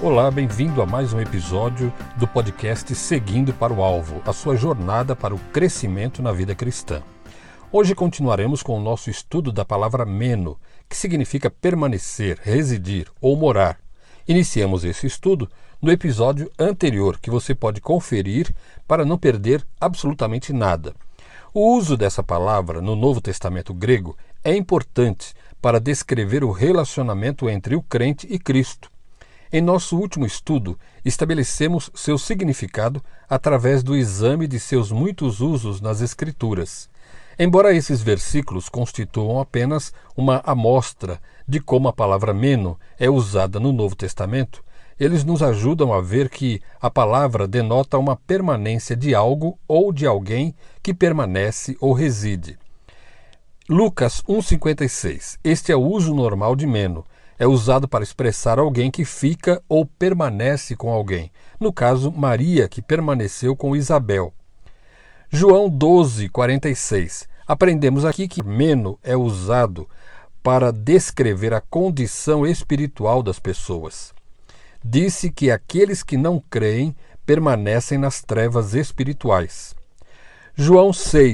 Olá, bem-vindo a mais um episódio do podcast Seguindo para o Alvo, a sua jornada para o crescimento na vida cristã. Hoje continuaremos com o nosso estudo da palavra meno, que significa permanecer, residir ou morar. Iniciamos esse estudo no episódio anterior, que você pode conferir para não perder absolutamente nada. O uso dessa palavra no Novo Testamento grego é importante para descrever o relacionamento entre o crente e Cristo. Em nosso último estudo, estabelecemos seu significado através do exame de seus muitos usos nas Escrituras. Embora esses versículos constituam apenas uma amostra de como a palavra meno é usada no Novo Testamento, eles nos ajudam a ver que a palavra denota uma permanência de algo ou de alguém que permanece ou reside. Lucas 1,56. Este é o uso normal de meno. É usado para expressar alguém que fica ou permanece com alguém. No caso, Maria, que permaneceu com Isabel. João 12,46. Aprendemos aqui que meno é usado para descrever a condição espiritual das pessoas. Disse que aqueles que não creem permanecem nas trevas espirituais. João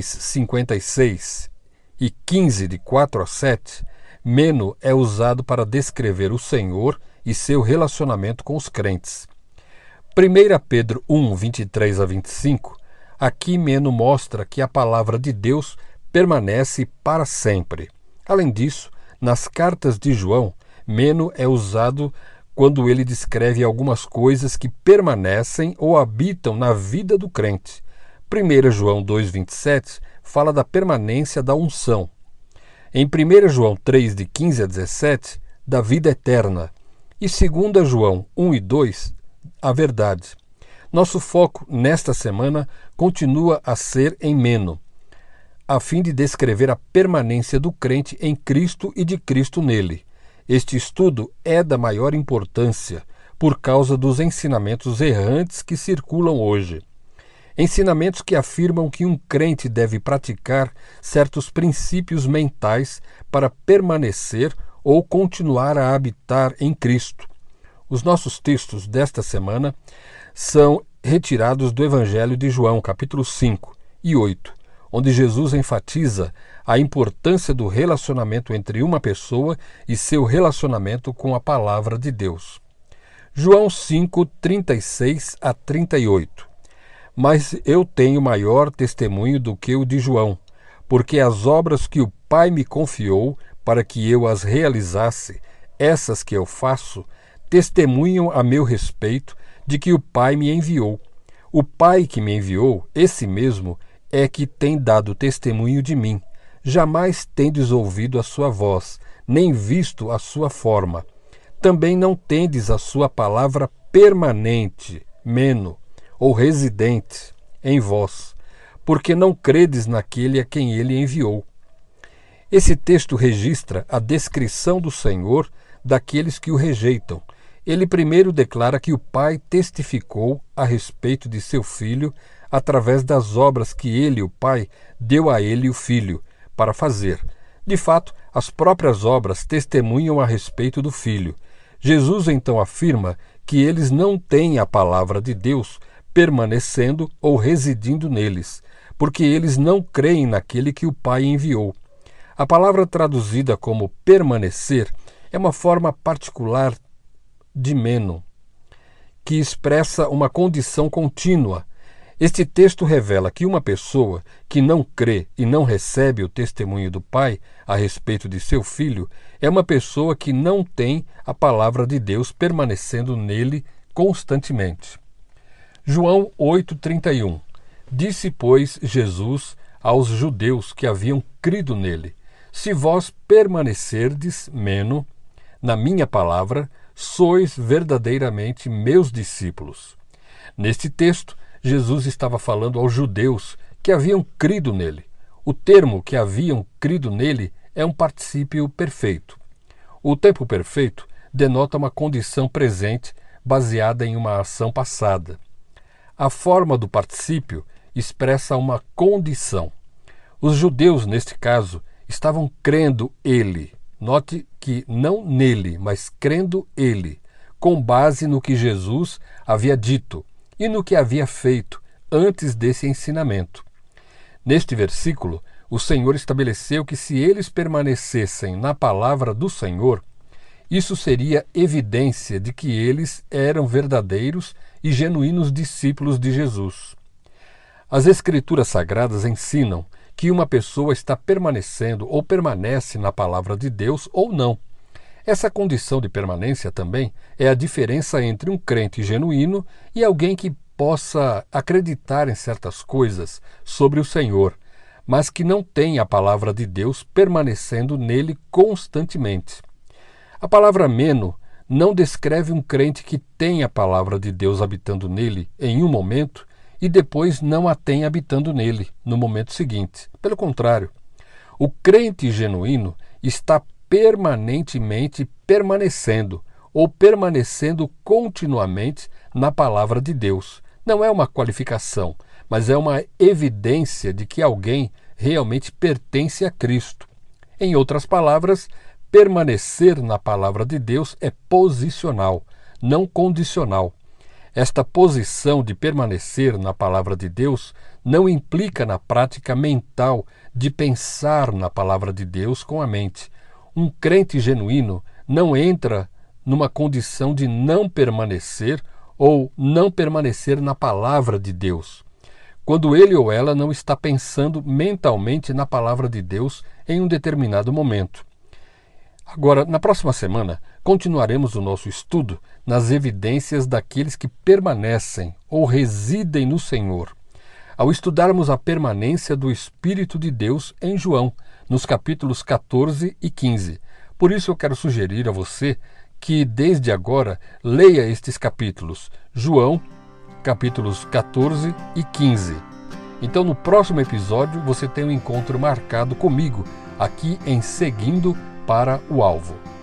6,56 e 15, de 4 a 7, meno é usado para descrever o Senhor e seu relacionamento com os crentes. 1 Pedro 1, 23 a 25, aqui meno mostra que a palavra de Deus permanece para sempre. Além disso, nas cartas de João, meno é usado quando ele descreve algumas coisas que permanecem ou habitam na vida do crente. 1 João 2,27 fala da permanência da unção. Em 1 João 3, de 15 a 17, da vida eterna. E 2 João 1 e 2, a verdade. Nosso foco nesta semana continua a ser em meno, a fim de descrever a permanência do crente em Cristo e de Cristo nele. Este estudo é da maior importância por causa dos ensinamentos errantes que circulam hoje. Ensinamentos que afirmam que um crente deve praticar certos princípios mentais para permanecer ou continuar a habitar em Cristo. Os nossos textos desta semana são retirados do Evangelho de João, capítulo 5 e 8, onde Jesus enfatiza a importância do relacionamento entre uma pessoa e seu relacionamento com a palavra de Deus. João 5, 36 a 38. Mas eu tenho maior testemunho do que o de João, porque as obras que o Pai me confiou para que eu as realizasse, essas que eu faço, testemunham a meu respeito de que o Pai me enviou. O Pai que me enviou, esse mesmo, é que tem dado testemunho de mim. Jamais tendes ouvido a sua voz, nem visto a sua forma. Também não tendes a sua palavra permanente, meno, ou residente, em vós, porque não credes naquele a quem ele enviou. Esse texto registra a descrição do Senhor daqueles que o rejeitam. Ele primeiro declara que o Pai testificou a respeito de seu Filho através das obras que ele, o Pai, deu a ele, o Filho, para fazer. De fato, as próprias obras testemunham a respeito do Filho. Jesus então afirma que eles não têm a palavra de Deus permanecendo ou residindo neles, porque eles não creem naquele que o Pai enviou. A palavra traduzida como permanecer é uma forma particular de meno, que expressa uma condição contínua. Este texto revela que uma pessoa que não crê e não recebe o testemunho do Pai a respeito de seu Filho é uma pessoa que não tem a palavra de Deus permanecendo nele constantemente. João 8,31. Disse, pois, Jesus aos judeus que haviam crido nele: Se vós permanecerdes, meno, na minha palavra, sois verdadeiramente meus discípulos. Neste texto, Jesus estava falando aos judeus que haviam crido nele. O termo que haviam crido nele é um particípio perfeito. O tempo perfeito denota uma condição presente baseada em uma ação passada. A forma do particípio expressa uma condição. Os judeus, neste caso, estavam crendo ele. Note que não nele, mas crendo ele, com base no que Jesus havia dito e no que havia feito antes desse ensinamento. Neste versículo, o Senhor estabeleceu que se eles permanecessem na palavra do Senhor, isso seria evidência de que eles eram verdadeiros e genuínos discípulos de Jesus. As Escrituras Sagradas ensinam que uma pessoa está permanecendo ou permanece na palavra de Deus ou não. Essa condição de permanência também é a diferença entre um crente genuíno e alguém que possa acreditar em certas coisas sobre o Senhor, mas que não tem a palavra de Deus permanecendo nele constantemente. A palavra meno não descreve um crente que tem a palavra de Deus habitando nele em um momento e depois não a tem habitando nele no momento seguinte. Pelo contrário, o crente genuíno está permanentemente permanecendo ou permanecendo continuamente na palavra de Deus. Não é uma qualificação, mas é uma evidência de que alguém realmente pertence a Cristo. Em outras palavras, permanecer na palavra de Deus é posicional, não condicional. Esta posição de permanecer na palavra de Deus não implica na prática mental de pensar na palavra de Deus com a mente. Um crente genuíno não entra numa condição de não permanecer ou não permanecer na palavra de Deus, quando ele ou ela não está pensando mentalmente na palavra de Deus em um determinado momento. Agora, na próxima semana, continuaremos o nosso estudo nas evidências daqueles que permanecem ou residem no Senhor, ao estudarmos a permanência do Espírito de Deus em João, nos capítulos 14 e 15. Por isso eu quero sugerir a você que, desde agora, leia estes capítulos, João, capítulos 14 e 15. Então, no próximo episódio, você tem um encontro marcado comigo, aqui em Seguindo para o Alvo.